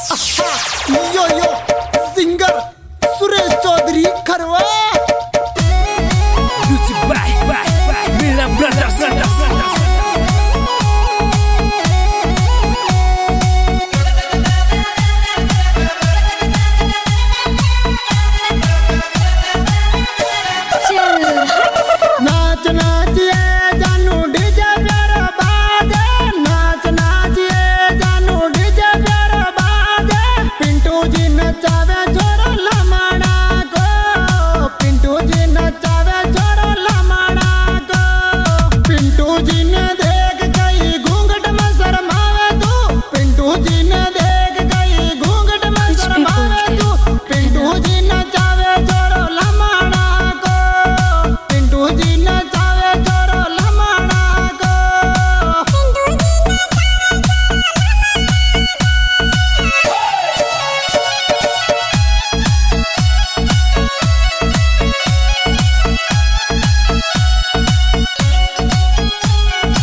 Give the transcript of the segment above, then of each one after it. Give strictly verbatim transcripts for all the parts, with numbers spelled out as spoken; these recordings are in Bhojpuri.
यो यो singer Suresh Chaudhary Kharwa music by by by मेरा ब्रदर ब्रदर नाच नाच ये जानू डीजे प्यारा बाजे नाच नाच ये जानू डीजे प्यारा बाजे पिंटू जी नचावे छोरो लमाड़ा को पिंटू जी नचावे छोरो लमाड़ा को पिंटू जी ने देख गई घूंघट में शर्मावे तू पिंटू जी ने देख गई घूंघट में शर्मावे तू पिंटू जी नचावे छोरो लमाड़ा को पिंटू जी नचावे छोरो लमाड़ा को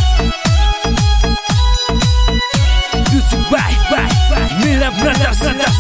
म्यूजिक बाय बाय बाय मेरा ब्रदर ब्रदर